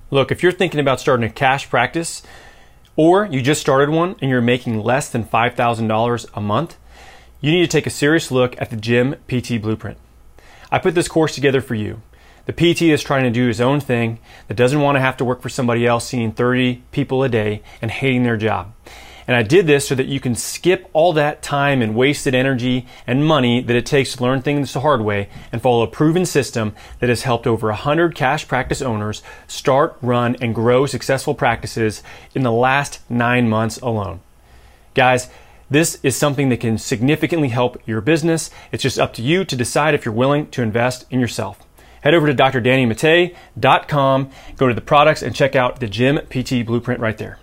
Look, if you're thinking about starting a cash practice, or you just started one and you're making less than $5,000 a month, you need to take a serious look at the Gym PT Blueprint. I put this course together for you. The PT is trying to do his own thing, that doesn't want to have to work for somebody else, seeing 30 people a day and hating their job. And I did this so that you can skip all that time and wasted energy and money that it takes to learn things the hard way and follow a proven system that has helped over 100 cash practice owners start, run, and grow successful practices in the last 9 months alone. Guys, this is something that can significantly help your business. It's just up to you to decide if you're willing to invest in yourself. Head over to drdannymattei.com, go to the products, and check out the Gym PT Blueprint right there.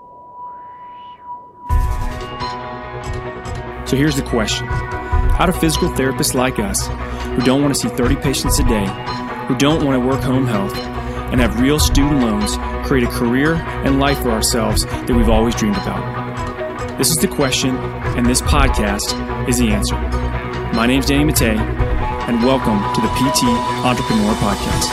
So here's the question. How do physical therapists like us, who don't want to see 30 patients a day, who don't want to work home health, and have real student loans, create a career and life for ourselves that we've always dreamed about? This is the question, and this podcast is the answer. My name's Danny Mattei, and welcome to the PT Entrepreneur Podcast.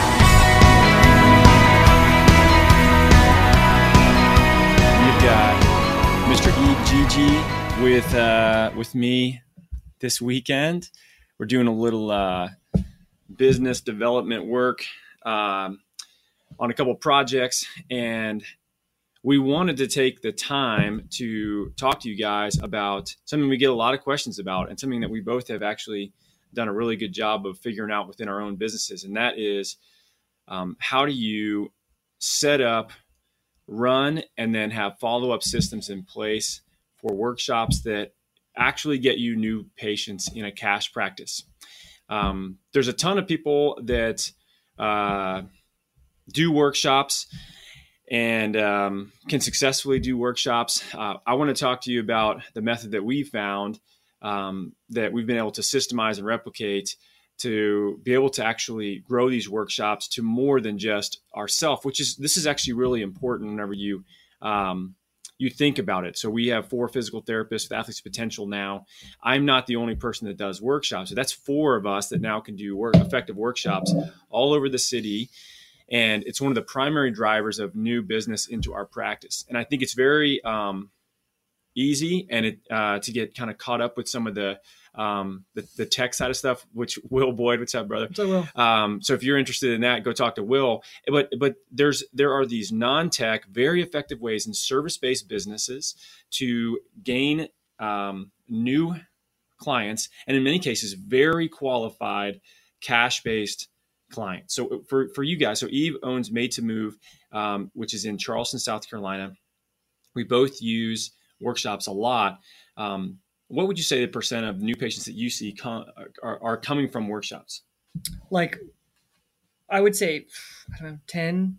We've got Mr. Eve GG with me this weekend. We're doing a little business development work on a couple projects, and we wanted to take the time to talk to you guys about something we get a lot of questions about, and something that we both have actually done a really good job of figuring out within our own businesses. And that is, how do you set up, run, and then have follow-up systems in place for workshops that actually get you new patients in a cash practice. There's a ton of people that do workshops and can successfully do workshops. I want to talk to you about the method that we found that we've been able to systemize and replicate to be able to actually grow these workshops to more than just ourselves, this is actually really important whenever you think about it. So we have 4 physical therapists with Athletes Potential now. I'm not the only person that does workshops. So that's 4 of us that now can do effective workshops all over the city. And it's one of the primary drivers of new business into our practice. And I think it's very easy and to get kind of caught up with some of the tech side of stuff, which Will Boyd, what's up, brother? What's up, Will? So if you're interested in that, go talk to Will. But there are these non-tech, very effective ways in service-based businesses to gain new clients, and in many cases, very qualified cash-based clients. So for you guys, so Eve owns Made to Move, which is in Charleston, South Carolina. We both use workshops a lot. What would you say the percent of new patients that you see are coming from workshops? Like, I would say, I don't know, 10,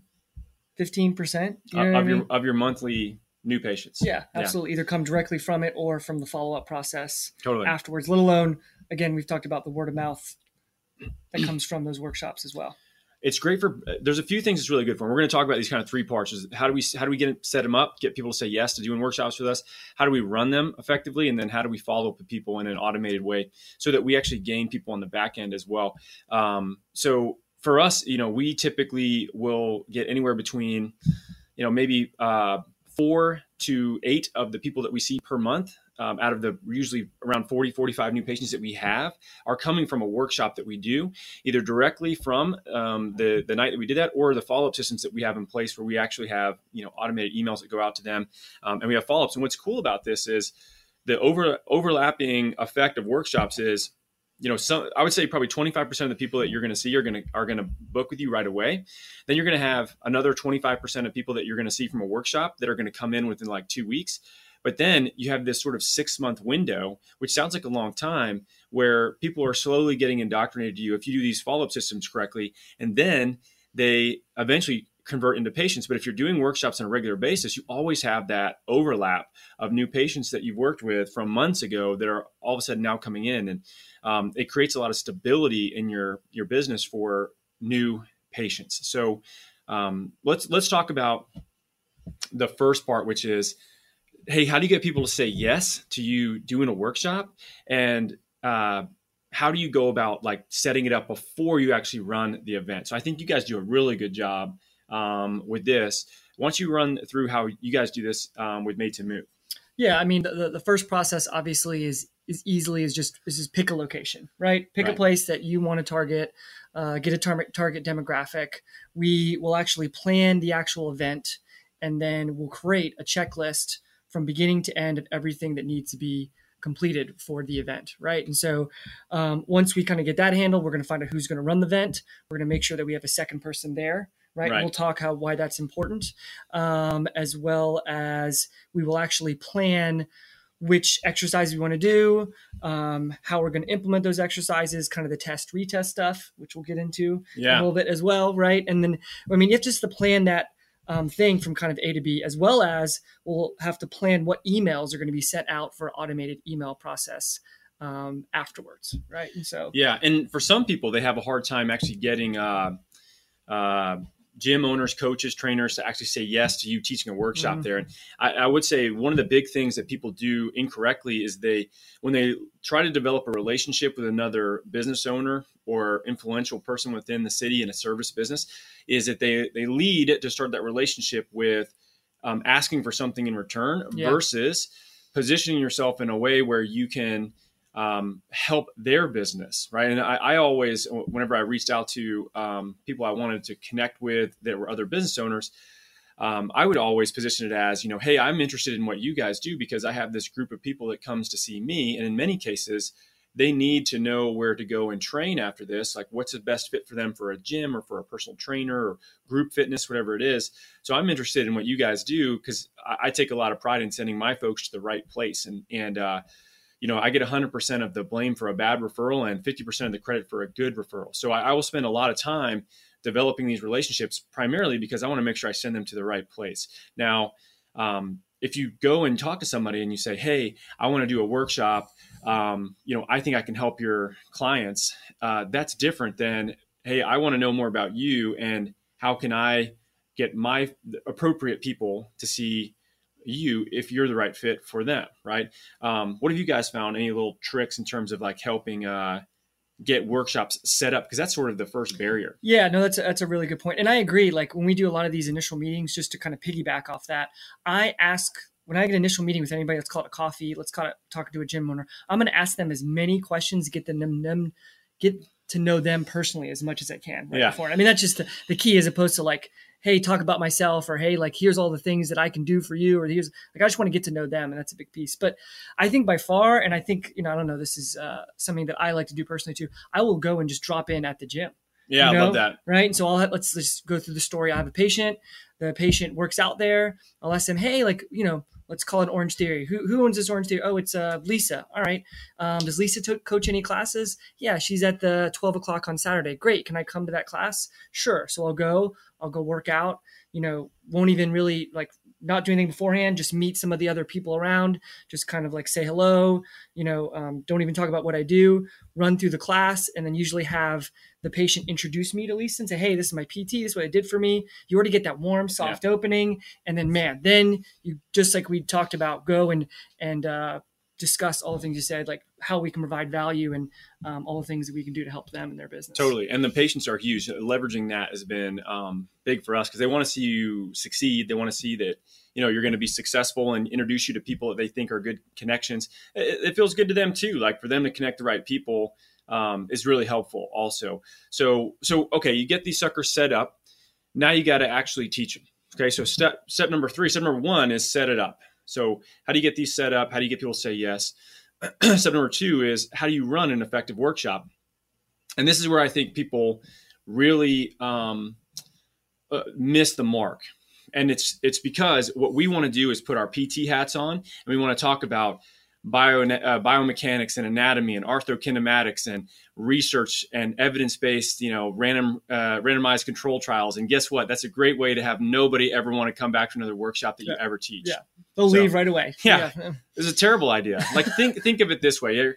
15% of your monthly new patients. Yeah, absolutely. Yeah. Either come directly from it or from the follow-up process totally afterwards, let alone, again, we've talked about the word of mouth that comes from those workshops as well. It's great there's a few things it's really good for. And we're going to talk about these kind of 3 parts. How do we set them up, get people to say yes to doing workshops with us? How do we run them effectively? And then how do we follow up with people in an automated way so that we actually gain people on the back end as well? So for us, we typically will get anywhere between, maybe 4 to 8 of the people that we see per month. Out of the usually around 40, 45 new patients that we have are coming from a workshop that we do, either directly from the night that we did that, or the follow-up systems that we have in place where we actually have automated emails that go out to them, and we have follow-ups. And what's cool about this is the overlapping effect of workshops is, I would say probably 25% of the people that you're going to see are going to book with you right away. Then you're going to have another 25% of people that you're going to see from a workshop that are going to come in within like 2 weeks. But then you have this sort of 6-month window, which sounds like a long time, where people are slowly getting indoctrinated to you if you do these follow-up systems correctly. And then they eventually convert into patients. But if you're doing workshops on a regular basis, you always have that overlap of new patients that you've worked with from months ago that are all of a sudden now coming in. And it creates a lot of stability in your business for new patients. So let's talk about the first part, which is, hey, how do you get people to say yes to you doing a workshop? And how do you go about like setting it up before you actually run the event? So I think you guys do a really good job with this. Once you run through how you guys do this with Made to Move. Yeah, I mean, the first process obviously is just pick a location, right? Pick a place that you want to target, get a target demographic. We will actually plan the actual event, and then we'll create a checklist from beginning to end of everything that needs to be completed for the event, right? And so once we kind of get that handled, we're going to find out who's going to run the event. We're going to make sure that we have a second person there. Right. We'll talk why that's important, as well as we will actually plan which exercises we want to do, how we're going to implement those exercises, kind of the test, retest stuff, which we'll get into a little bit as well. Right. And then, I mean, you have just to plan that thing from kind of A to B, as well as we'll have to plan what emails are going to be sent out for automated email process afterwards. Right. And so, yeah. And for some people, they have a hard time actually getting, gym owners, coaches, trainers to actually say yes to you teaching a workshop there. And I would say one of the big things that people do incorrectly is when they try to develop a relationship with another business owner or influential person within the city in a service business, is that they lead to start that relationship with asking for something in return versus positioning yourself in a way where you can help their business, right? And I always, whenever I reached out to people I wanted to connect with that were other business owners, I would always position it as, hey, I'm interested in what you guys do because I have this group of people that comes to see me. And in many cases, they need to know where to go and train after this, like what's the best fit for them for a gym or for a personal trainer or group fitness, whatever it is. So I'm interested in what you guys do because I take a lot of pride in sending my folks to the right place. And I get 100% of the blame for a bad referral and 50% of the credit for a good referral. So I will spend a lot of time developing these relationships primarily because I want to make sure I send them to the right place. Now, if you go and talk to somebody and you say, hey, I want to do a workshop, I think I can help your clients. That's different than, hey, I want to know more about you and how can I get my appropriate people to see you if you're the right fit for them, right? What have you guys found? Any little tricks in terms of like helping get workshops set up? Because that's sort of the first barrier. Yeah, no, that's a really good point. And I agree. Like when we do a lot of these initial meetings, just to kind of piggyback off that, I ask when I get an initial meeting with anybody, let's call it a coffee, let's call it talking to a gym owner, I'm going to ask them as many questions, get to know them personally as much as I can. Before. I mean, that's just the key, as opposed to like, hey, talk about myself, or hey, like here's all the things that I can do for you, or here's like I just want to get to know them, and that's a big piece. But I think by far, and I think I don't know, this is something that I like to do personally too. I will go and just drop in at the gym. Yeah, I love that. Right, and so let's just go through the story. I have a patient. The patient works out there. I'll ask them, hey, like let's call it Orange Theory. Who owns this Orange Theory? Oh, it's Lisa. All right. Does Lisa coach any classes? Yeah, she's at the 12 o'clock on Saturday. Great. Can I come to that class? Sure. So I'll go work out, won't even really not do anything beforehand, just meet some of the other people around, just kind of like say hello, don't even talk about what I do, run through the class, and then usually have the patient introduce me to Lisa and say, hey, this is my PT, this is what it did for me. You already get that warm, soft opening. And then, then you, just like we talked about, go and discuss all the things you said, like how we can provide value and all the things that we can do to help them in their business. Totally. And the patients are huge. Leveraging that has been big for us because they want to see you succeed. They want to see that, you're going to be successful and introduce you to people that they think are good connections. It feels good to them too. Like for them to connect the right people is really helpful also. So, okay, you get these suckers set up. Now you got to actually teach them. Okay. So step number 1 is set it up. So how do you get these set up? How do you get people to say yes? Step number 2 is how do you run an effective workshop? And this is where I think people really miss the mark. And it's because what we want to do is put our PT hats on, and we want to talk about biomechanics and anatomy and arthrokinematics and research and evidence-based, randomized control trials. And guess what? That's a great way to have nobody ever want to come back to another workshop that you ever teach. Yeah. They'll leave right away. Yeah. It's a terrible idea. Like think of it this way.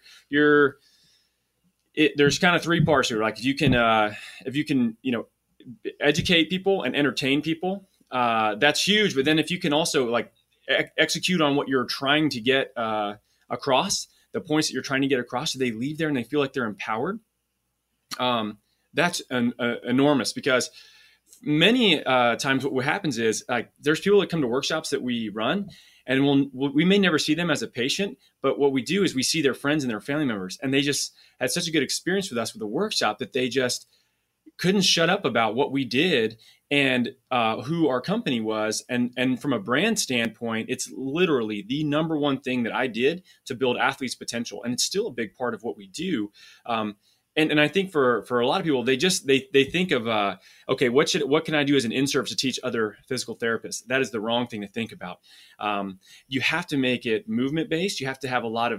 There's kind of 3 parts here. Like if you can, educate people and entertain people, that's huge. But then if you can also execute on what you're trying to get across, the points that you're trying to get across, so they leave there and they feel like they're empowered. That's enormous because many times what happens is there's people that come to workshops that we run, and we may never see them as a patient, but what we do is we see their friends and their family members, and they just had such a good experience with us with the workshop that they just couldn't shut up about what we did and who our company was. And from a brand standpoint, it's literally the number one thing that I did to build athletes' potential. And it's still a big part of what we do. And I think for a lot of people, they think of, okay, what can I do as an in-service to teach other physical therapists? That is the wrong thing to think about. You have to make it movement-based. You have to have a lot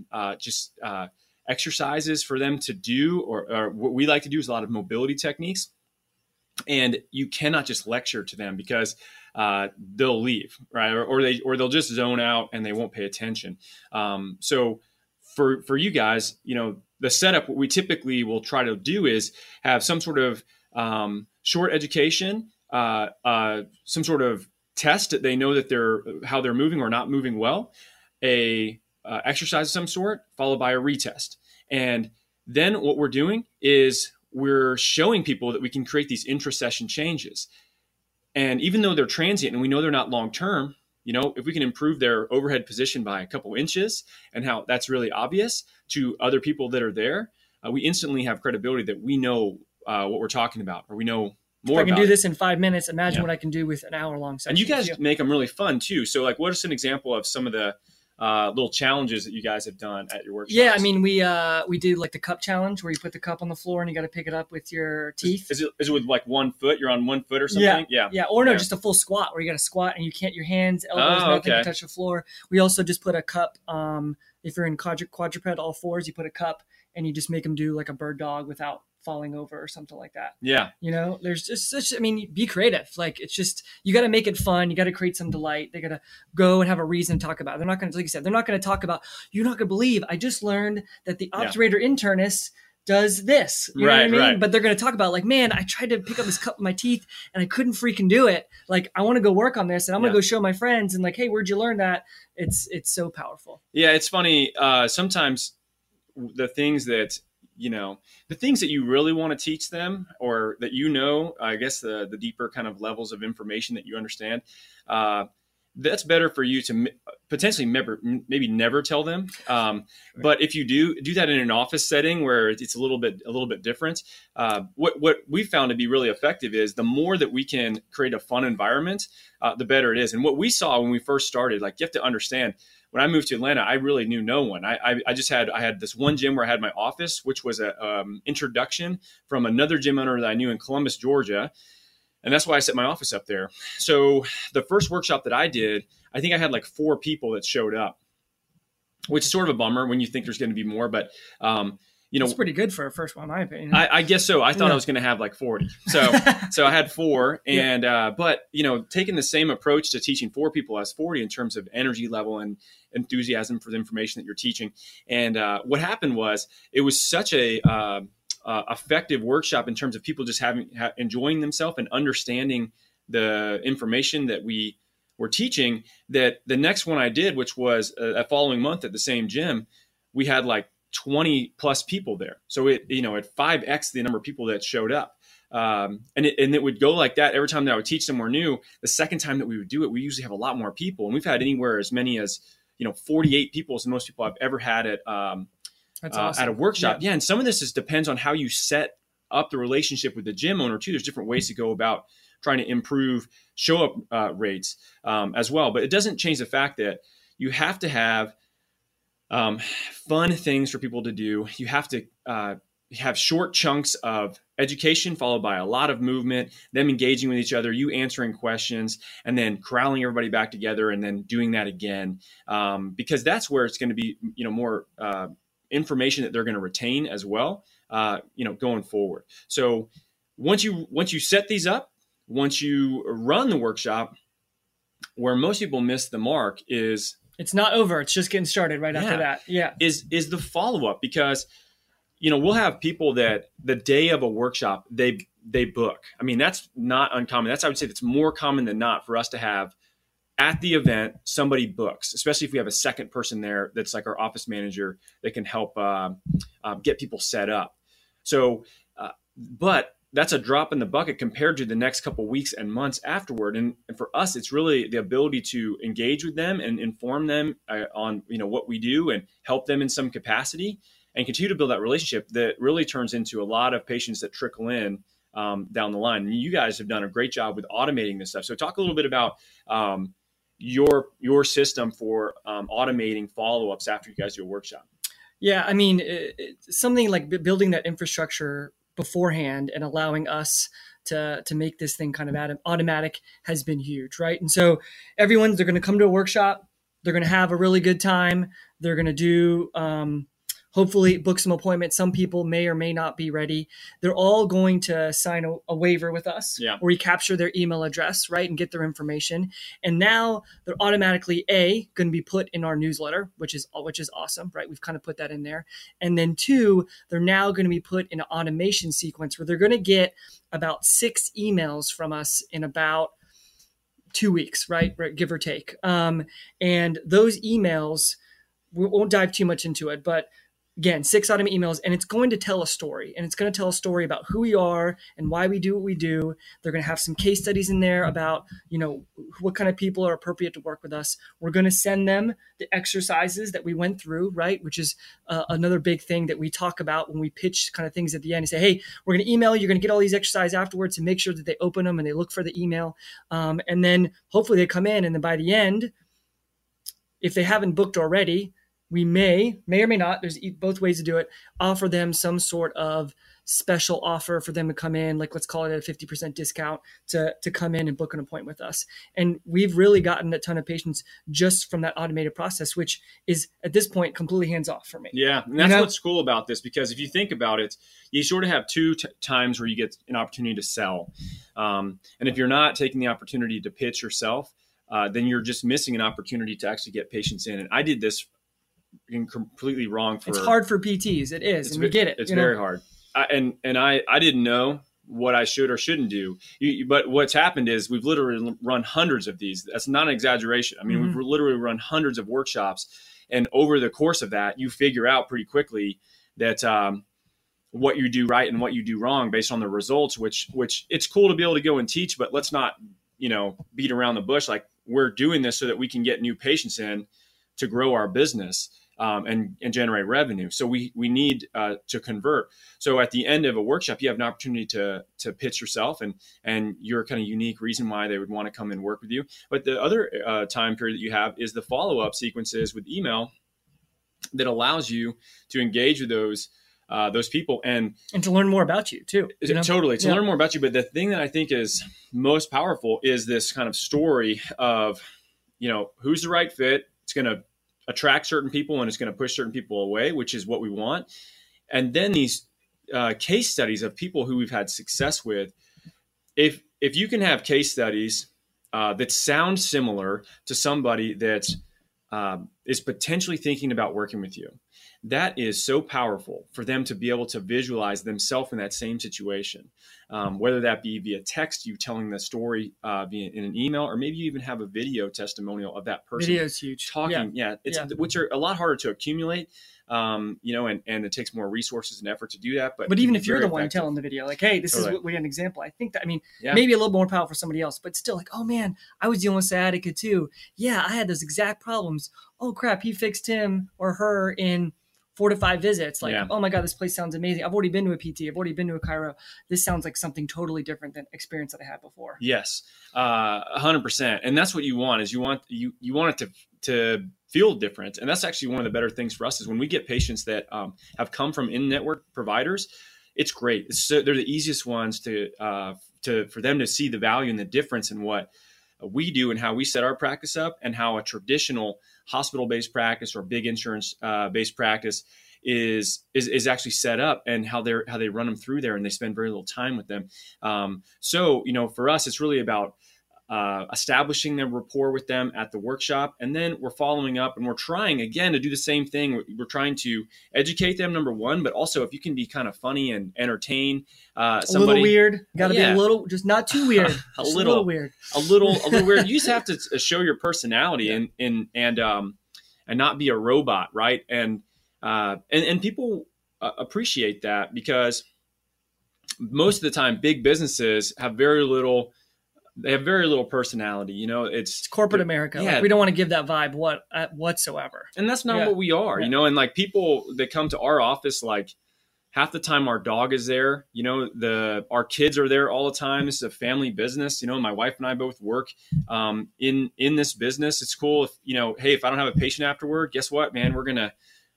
of exercises for them to do, or what we like to do is a lot of mobility techniques. And you cannot just lecture to them because they'll leave, right? Or they'll just zone out and they won't pay attention. So for you guys, the setup, what we typically will try to do is have some sort of short education, some sort of test that they know that how they're moving or not moving well, exercise of some sort, followed by a retest. And then what we're doing is we're showing people that we can create these intra-session changes. And even though they're transient and we know they're not long-term, if we can improve their overhead position by a couple inches, and how that's really obvious to other people that are there, we instantly have credibility that we know what we're talking about, or we know more about. If I can do this in 5 minutes, imagine what I can do with an hour-long session. And you guys make them really fun too. So what is an example of some of the little challenges that you guys have done at your workshops? Yeah, I mean, we did like the cup challenge where you put the cup on the floor and you got to pick it up with your teeth. Is it with like 1 foot? You're on 1 foot or something? Yeah. Or no, just a full squat where you got to squat and you can't, your hands, elbows, nothing can touch the floor. We also just put a cup. If you're in quadruped, all fours, you put a cup and you just make them do like a bird dog without falling over or something like that. Yeah. There's just be creative. Like, it's just, you got to make it fun. You got to create some delight. They got to go and have a reason to talk about it. They're not going to, like you said, they're not going to talk about, you're not going to believe, I just learned that the obturator internus does this. You know what I mean? Right. But they're going to talk about like, man, I tried to pick up this cup with my teeth and I couldn't freaking do it. Like, I want to go work on this and I'm going to go show my friends and like, hey, where'd you learn that? It's so powerful. Yeah. It's funny. Sometimes the things that, the things that you really want to teach them, or that, I guess the deeper kind of levels of information that you understand, that's better for you to potentially maybe never tell them. But if you do that in an office setting where it's a little bit different, what we found to be really effective is the more that we can create a fun environment, the better it is. And what we saw when we first started, like, you have to understand, when I moved to Atlanta, I really knew no one. I had this one gym where I had my office, which was a introduction from another gym owner that I knew in Columbus, Georgia. And that's why I set my office up there. So the first workshop that I did, I think I had like 4 people that showed up, which is sort of a bummer when you think there's going to be more. But, it's pretty good for a first one, in my opinion. I guess so. I thought I was going to have like 40. So I had 4. And but, taking the same approach to teaching 4 people as 40 in terms of energy level and enthusiasm for the information that you're teaching. And what happened was, it was such a effective workshop in terms of people just enjoying themselves and understanding the information that we were teaching, that the next one I did, which was a following month at the same gym, we had like 20 plus people there. So it 5x the number of people that showed up. And it would go like that every time that I would teach somewhere new. The second time that we would do it, we usually have a lot more people. And we've had anywhere as many as, 48 people is the most people I've ever had at, That's awesome. At a workshop. Yeah. And some of this depends on how you set up the relationship with the gym owner too. There's different ways to go about trying to improve show up rates as well. But it doesn't change the fact that you have to have fun things for people to do. You have to have short chunks of education followed by a lot of movement, them engaging with each other, you answering questions, and then corralling everybody back together and then doing that again. Because that's where it's going to be, more information that they're going to retain as well, going forward. So once you set these up, once you run the workshop, where most people miss the mark is, it's not over. It's just getting started right after that. Yeah. Is the follow-up, because, we'll have people that the day of a workshop, they book. I mean, that's not uncommon. I would say that's more common than not for us to have at the event, somebody books, especially if we have a second person there that's like our office manager that can help get people set up. So, but that's a drop in the bucket compared to the next couple of weeks and months afterward. And for us, it's really the ability to engage with them and inform them on, what we do and help them in some capacity and continue to build that relationship that really turns into a lot of patients that trickle in down the line. And you guys have done a great job with automating this stuff. So talk a little bit about your system for automating follow-ups after you guys do a workshop. Yeah, I mean, something like building that infrastructure beforehand and allowing us to make this thing kind of automatic has been huge, right? And so they're going to come to a workshop, they're going to have a really good time, they're going to do hopefully book some appointments. Some people may or may not be ready. They're all going to sign a waiver with us where we capture their email address, right, and get their information. And now they're automatically going to be put in our newsletter, which is awesome, right? We've kind of put that in there. And then 2, they're now going to be put in an automation sequence where they're going to get about 6 emails from us in about 2 weeks, right, give or take. And those emails, we won't dive too much into it, but again, 6 automated emails, and it's going to tell a story. And it's going to tell a story about who we are and why we do what we do. They're going to have some case studies in there about, what kind of people are appropriate to work with us. We're going to send them the exercises that we went through, right? Which is another big thing that we talk about when we pitch kind of things at the end and say, hey, we're going to email you. You're going to get all these exercises afterwards and make sure that they open them and they look for the email. And then hopefully they come in, and then by the end, if they haven't booked already, we may or may not, there's both ways to do it, offer them some sort of special offer for them to come in, like let's call it a 50% discount to come in and book an appointment with us. And we've really gotten a ton of patients just from that automated process, which is at this point completely hands off for me. Yeah, and that's what's cool about this, because if you think about it, you sort of have 2 times where you get an opportunity to sell. And if you're not taking the opportunity to pitch yourself, then you're just missing an opportunity to actually get patients in. And I did this completely wrong. It's hard for PTs. It is, and we get it. It's very hard. I didn't know what I should or shouldn't do. But what's happened is we've literally run hundreds of these. That's not an exaggeration. I mean, we've literally run hundreds of workshops, and over the course of that, you figure out pretty quickly that what you do right and what you do wrong based on the results. Which it's cool to be able to go and teach, but let's not beat around the bush. Like, we're doing this so that we can get new patients in to grow our business. And generate revenue. So we need to convert. So at the end of a workshop, you have an opportunity to pitch yourself and your kind of unique reason why they would want to come and work with you. But the other time period that you have is the follow-up sequences with email that allows you to engage with those people and to learn more about you too. Totally, to learn more about you. But the thing that I think is most powerful is this kind of story of, who's the right fit. It's going to attract certain people and it's going to push certain people away, which is what we want. And then these case studies of people who we've had success with. If you can have case studies that sound similar to somebody that is potentially thinking about working with you, that is so powerful for them to be able to visualize themselves in that same situation, whether that be via text, you telling the story in an email, or maybe you even have a video testimonial of that person. Video is huge. Talking, which are a lot harder to accumulate, and it takes more resources and effort to do that. But even if you're the one telling the video, like, hey, this is what we had an example. I think that, maybe a little more powerful for somebody else, but still like, oh man, I was dealing with sciatica too. Yeah, I had those exact problems. Oh crap, he fixed him or her in 4 to 5 visits. Like, oh my God, this place sounds amazing. I've already been to a PT. I've already been to a chiro. This sounds like something totally different than experience that I had before. Yes, 100%. And that's what you want, is you want it to feel different. And that's actually one of the better things for us is when we get patients that have come from in-network providers. It's great. They're the easiest ones for them to see the value and the difference in what we do and how we set our practice up, and how a traditional hospital-based practice or big insurance-based practice is actually set up, and how they run them through there, and they spend very little time with them. So for us, it's really about establishing the rapport with them at the workshop, and then we're following up, and we're trying again to do the same thing. We're trying to educate them, number one, but also if you can be kind of funny and entertain somebody. A little weird, got to be a little, just not too weird. a little weird. You just have to show your personality and not be a robot, right? And people appreciate that, because most of the time, big businesses have very little personality. You know, it's corporate America. Yeah. Like, we don't want to give that vibe whatsoever. And that's not what we are, you know, and like people that come to our office, like half the time our dog is there, you know, our kids are there all the time. This is a family business. You know, my wife and I both work in this business. It's cool if, you know, hey, if I don't have a patient afterward, guess what, man, we're going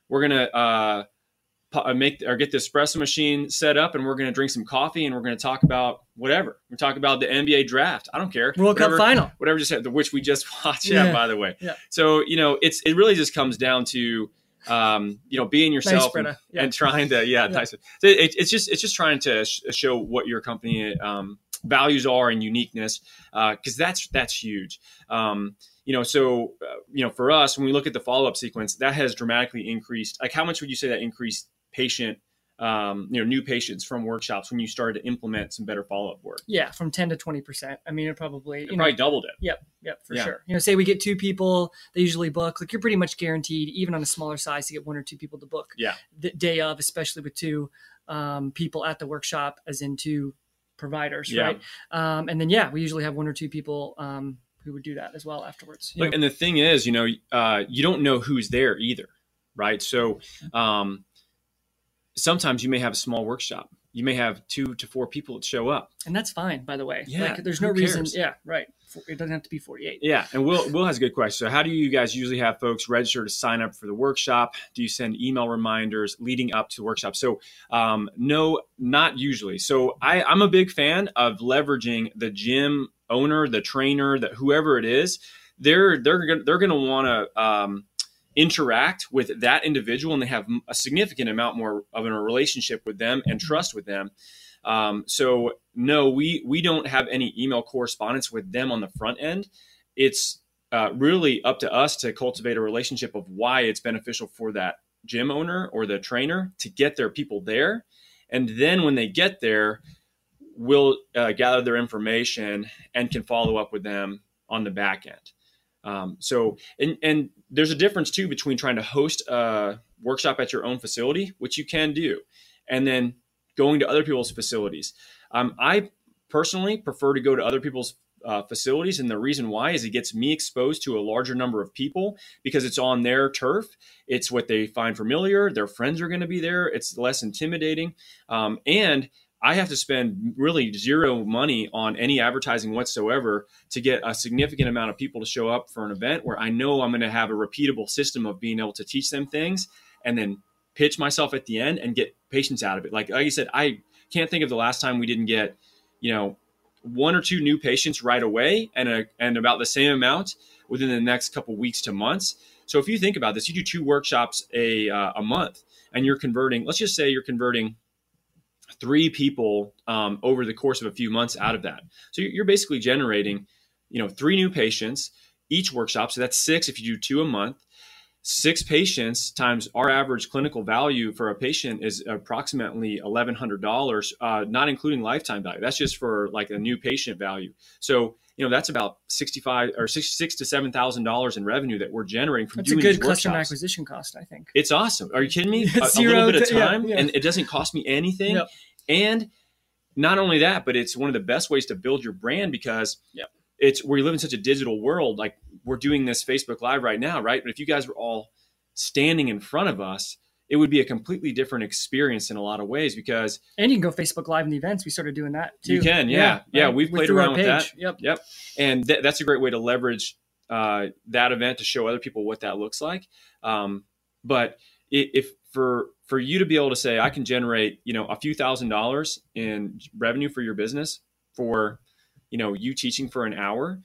to get the espresso machine set up, and we're going to drink some coffee, and we're going to talk about whatever. We're talking about the NBA draft. I don't care. World Cup final. Whatever just happened, which we just watched. Yeah, by the way. Yeah. So, you know, it really just comes down to, you know, being yourself and trying to, nice. So it's just trying to show what your company values are and uniqueness, because that's huge. You know, so, you know, for us, when we look at the follow-up sequence, that has dramatically increased. Like, how much would you say that increased patient, you know, new patients from workshops when you started to implement some better follow-up work? Yeah, from 10 to 20%. I mean, it probably doubled it. Yep, for sure. You know, say we get 2 people, they usually book. Like, you're pretty much guaranteed, even on a smaller size, to get 1 or 2 people to book. Yeah. The day of, especially with 2 people at the workshop, as in 2 providers, right? And then, we usually have 1 or 2 people who would do that as well afterwards. And the thing is, you know, you don't know who's there either, right? So sometimes you may have a small workshop. You may have 2 to 4 people that show up. And that's fine, by the way. Yeah, like, there's no reason. Yeah, right. It doesn't have to be 48. Yeah. And Will has a good question. So how do you guys usually have folks register to sign up for the workshop? Do you send email reminders leading up to the workshop? So no, not usually. So I'm a big fan of leveraging the gym owner, the trainer, whoever it is. They're going to want to interact with that individual, and they have a significant amount more of a relationship with them and trust with them. So no, we don't have any email correspondence with them on the front end. It's really up to us to cultivate a relationship of why it's beneficial for that gym owner or the trainer to get their people there. And then when they get there, we'll gather their information and can follow up with them on the back end. So there's a difference too between trying to host a workshop at your own facility, which you can do, and then going to other people's facilities. I personally prefer to go to other people's facilities. And the reason why is it gets me exposed to a larger number of people because it's on their turf. It's what they find familiar. Their friends are going to be there. It's less intimidating. And I have to spend really zero money on any advertising whatsoever to get a significant amount of people to show up for an event where I know I'm going to have a repeatable system of being able to teach them things and then pitch myself at the end and get patients out of it. Like you said, I can't think of the last time we didn't get, 1 or 2 new patients right away and about the same amount within the next couple weeks to months. So if you think about this, you do 2 workshops a month and you're converting, let's just say you're converting 3 people over the course of a few months out of that. So you're basically generating, 3 new patients each workshop. So that's 6 if you do 2 a month. 6 patients times our average clinical value for a patient is approximately $1,100, not including lifetime value. That's just for like a new patient value. So, that's about $6,500 or $6,600 to $7,000 in revenue that we're generating from doing these workshops. That's a good customer acquisition cost, I think. It's awesome. Are you kidding me? a little bit of time, and it doesn't cost me anything. Yep. And not only that, but it's one of the best ways to build your brand because we live in such a digital world. Like we're doing this Facebook Live right now, right? But if you guys were all standing in front of us, it would be a completely different experience in a lot of ways because... And you can go Facebook Live in the events. We started doing that too. You can, yeah. We've played around with that. Yep. And that's a great way to leverage that event to show other people what that looks like. But if for you to be able to say, I can generate, a few $1,000s in revenue for your business for, you teaching for an hour,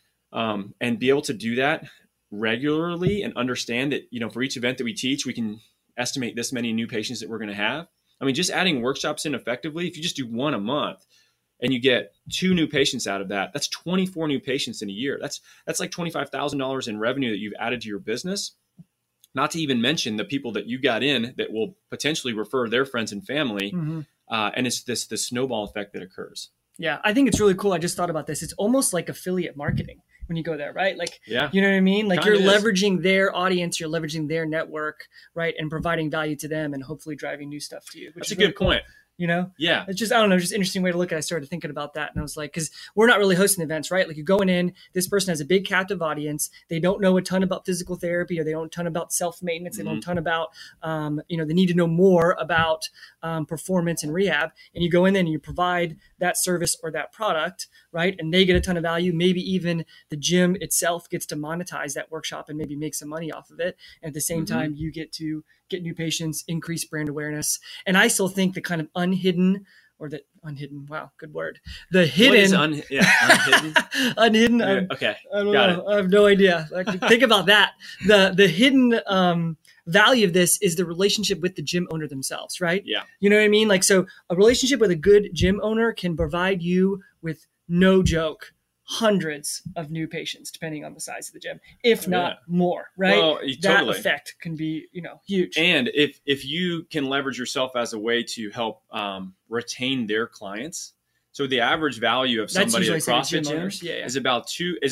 and be able to do that regularly and understand that, for each event that we teach, we can estimate this many new patients that we're going to have. I mean, just adding workshops in effectively, if you just do 1 a month and you get 2 new patients out of that, that's 24 new patients in a year. That's like $25,000 in revenue that you've added to your business. Not to even mention the people that you got in that will potentially refer their friends and family. Mm-hmm. And it's this snowball effect that occurs. Yeah, I think it's really cool. I just thought about this. It's almost like affiliate marketing when you go there, right? Like, yeah. You know what I mean? Like you're leveraging their audience, you're leveraging their network, right? And providing value to them and hopefully driving new stuff to you. That's a good point. Yeah. It's just, I don't know, just an interesting way to look at it. I started thinking about that, and I was like, because we're not really hosting events, right? Like, you're going in, this person has a big captive audience. They don't know a ton about physical therapy, or they don't know a ton about self-maintenance. They don't know a ton about, they need to know more about performance and rehab. And you go in there and you provide that service or that product, right? And they get a ton of value. Maybe even the gym itself gets to monetize that workshop and maybe make some money off of it. And at the same time, you get to get new patients, increase brand awareness. And I still think the kind of unhidden, wow, good word. The hidden. Unhidden. Unhidden. Yeah, okay. I don't know. I have no idea. Think about that. The hidden value of this is the relationship with the gym owner themselves, right? Yeah. You know what I mean? Like, so a relationship with a good gym owner can provide you with, no joke, hundreds of new patients, depending on the size of the gym, if not more, right? Well, that effect can be, huge. And if you can leverage yourself as a way to help retain their clients, so the average value of somebody at a CrossFit gym is about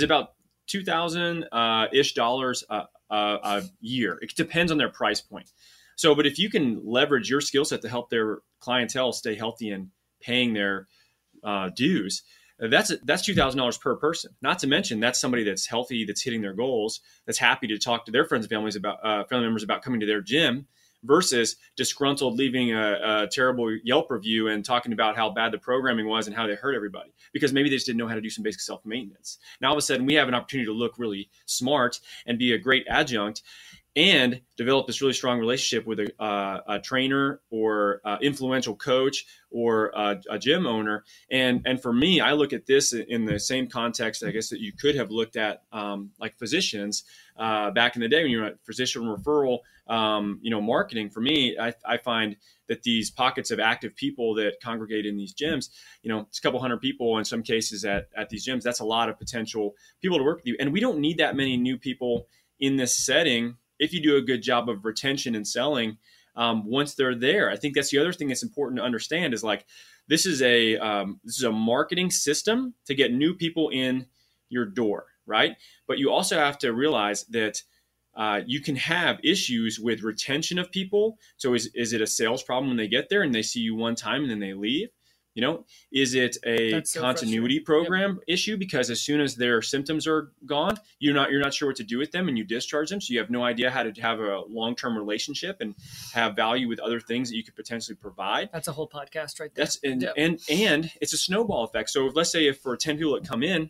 $2,000 ish dollars a year. It depends on their price point. So, but if you can leverage your skill set to help their clientele stay healthy and paying their dues, that's $2,000 per person. Not to mention, that's somebody that's healthy, that's hitting their goals, that's happy to talk to their friends and family members about coming to their gym, versus disgruntled, leaving a terrible Yelp review and talking about how bad the programming was and how they hurt everybody, because maybe they just didn't know how to do some basic self-maintenance. Now all of a sudden we have an opportunity to look really smart and be a great adjunct and develop this really strong relationship with a trainer or influential coach or a gym owner. And for me, I look at this in the same context, I guess, that you could have looked at like physicians back in the day when you were at physician referral, marketing. For me, I find that these pockets of active people that congregate in these gyms, it's a couple hundred people in some cases at these gyms. That's a lot of potential people to work with you. And we don't need that many new people in this setting if you do a good job of retention and selling once they're there. I think that's the other thing that's important to understand is, like, this is a marketing system to get new people in your door, right? But you also have to realize that you can have issues with retention of people. So is it a sales problem when they get there and they see you one time and then they leave? Is it a continuity program issue? Because as soon as their symptoms are gone, you're not sure what to do with them, and you discharge them. So you have no idea how to have a long-term relationship and have value with other things that you could potentially provide. That's a whole podcast right there. And it's a snowball effect. So let's say if for 10 people that come in,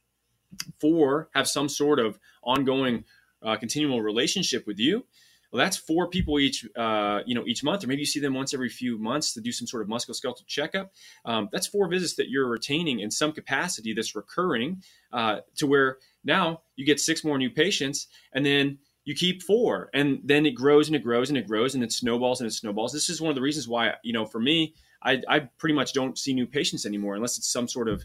4 have some sort of ongoing continual relationship with you. Well, that's 4 people each month, or maybe you see them once every few months to do some sort of musculoskeletal checkup. That's 4 visits that you're retaining in some capacity that's recurring, to where now you get 6 more new patients, and then you keep 4, and then it grows and it grows and it grows, and it snowballs and it snowballs. This is one of the reasons why, for me, I pretty much don't see new patients anymore unless it's some sort of,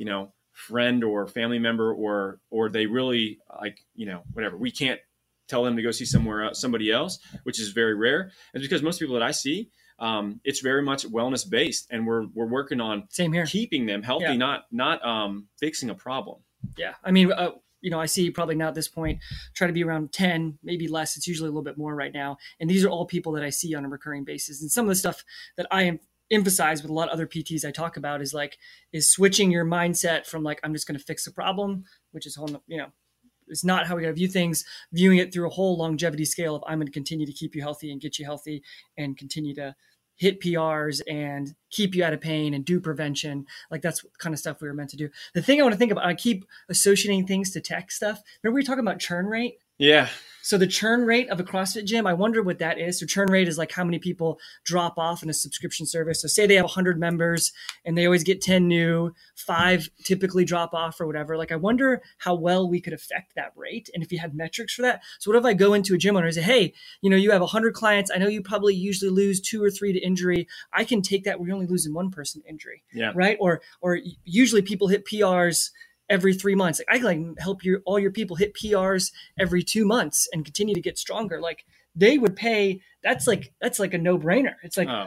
friend or family member, or they really whatever. We can't tell them to go see somebody else, which is very rare. And because most people that I see, it's very much wellness based, and we're working on keeping them healthy, not fixing a problem. Yeah. I mean, I see probably now at this point, try to be around 10, maybe less. It's usually a little bit more right now. And these are all people that I see on a recurring basis. And some of the stuff that I emphasize with a lot of other PTs I talk about is switching your mindset from I'm just going to fix a problem, which is it's not how we got to view things, viewing it through a whole longevity scale of, I'm going to continue to keep you healthy and get you healthy and continue to hit PRs and keep you out of pain and do prevention. That's the kind of stuff we were meant to do. The thing I want to think about, I keep associating things to tech stuff. Remember we were talking about churn rate? Yeah. So the churn rate of a CrossFit gym, I wonder what that is. So churn rate is how many people drop off in a subscription service. So say they have 100 members and they always get 10 new, 5 typically drop off or whatever. I wonder how well we could affect that rate, and if you had metrics for that. So what if I go into a gym owner and say, hey, you have 100 clients. I know you probably usually lose 2 or 3 to injury. I can take that. We're only losing 1 person to injury. Yeah. Right. Or usually people hit PRs every 3 months. I can help all your people hit PRs every 2 months and continue to get stronger. They would pay. That's like a no brainer. It's can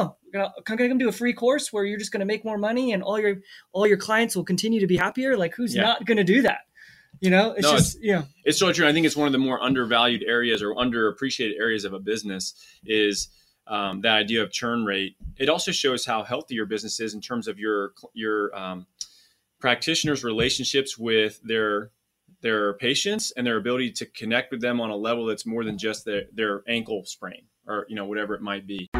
I come do a free course where you're just going to make more money and all your clients will continue to be happier? Who's not going to do that? It's so true. I think it's one of the more undervalued areas or underappreciated areas of a business is that idea of churn rate, it also shows how healthy your business is in terms of your practitioners' relationships with their patients and their ability to connect with them on a level that's more than just their ankle sprain or whatever it might be.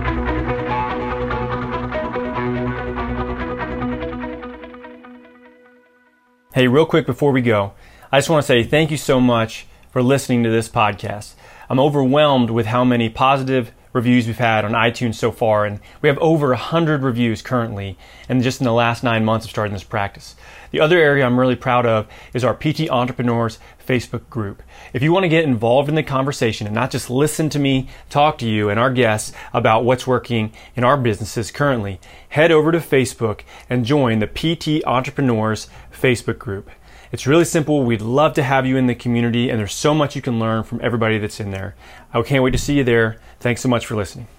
Hey, real quick before we go, I just want to say thank you so much for listening to this podcast. I'm overwhelmed with how many positive reviews we've had on iTunes so far, and we have over 100 reviews currently, and just in the last 9 months of starting this practice. The other area I'm really proud of is our PT Entrepreneurs Facebook group. If you want to get involved in the conversation and not just listen to me talk to you and our guests about what's working in our businesses currently, head over to Facebook and join the PT Entrepreneurs Facebook group. It's really simple. We'd love to have you in the community, and there's so much you can learn from everybody that's in there. I can't wait to see you there. Thanks so much for listening.